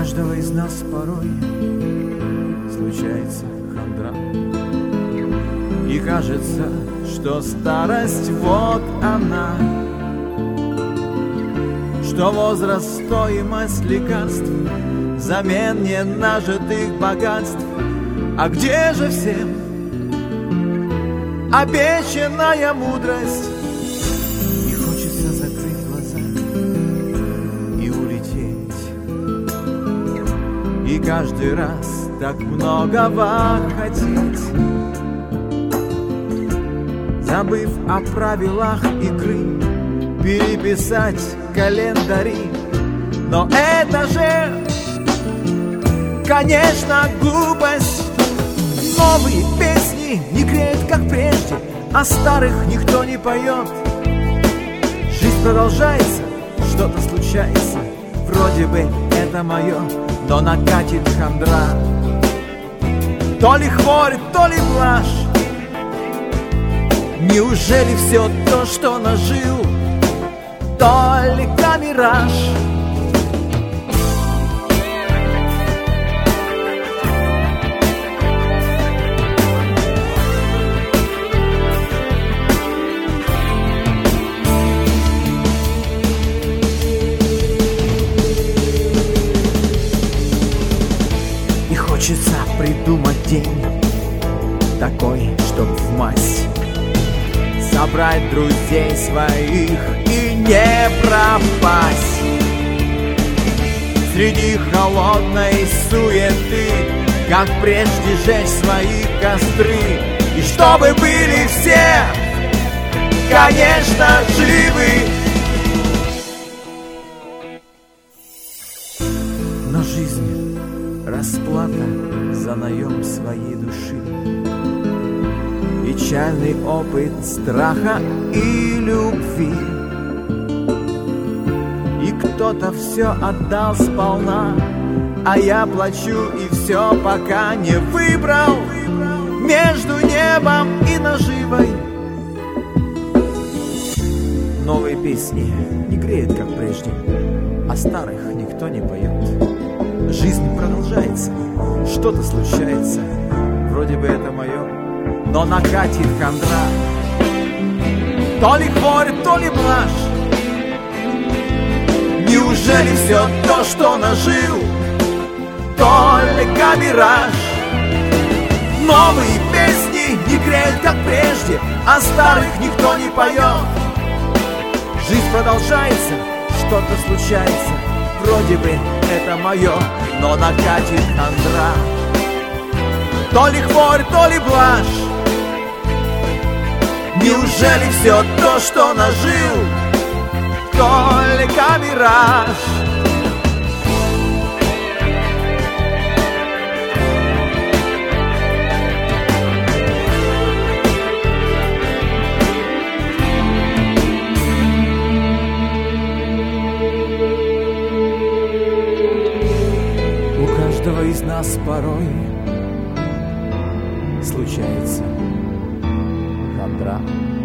каждого из нас порой случается хандра. И кажется, что старость вот она, что возраст — стоимость лекарств, взамен ненажитых богатств. А где же всем обещанная мудрость? И хочется закрыть глаза и улететь. И каждый раз так многого хотеть, забыв о правилах игры, переписать календари. Но это же, конечно, глупость. Новые песни не греют, как прежде, а старых никто не поет. Жизнь продолжается, что-то случается, вроде бы это мое, но накатит хандра. То ли хворь, то ли блажь. Неужели все то, что нажил, только мираж? И хочется придумать день такой, чтоб в масть собрать друзей своих и не пропасть среди холодной суеты, как прежде жечь свои костры. И чтобы были все, конечно, живы. Но жизнь — расплата за наем своей души, печальный опыт страха и любви. И кто-то все отдал сполна, а я плачу и все пока не выбрал между небом и наживой. Новые песни не греют, как прежде, а старых никто не поет. Жизнь продолжается, что-то случается, вроде бы это мое, но накатит хандра. То ли хворь, то ли блажь. Неужели все то, что нажил, только мираж? Новые песни не греют, как прежде, а старых никто не поет. Жизнь продолжается, что-то случается, вроде бы это мое, но накатит хандра. То ли хворь, то ли блажь. Неужели все то, что нажил, только мираж? У каждого из нас порой случается хандра.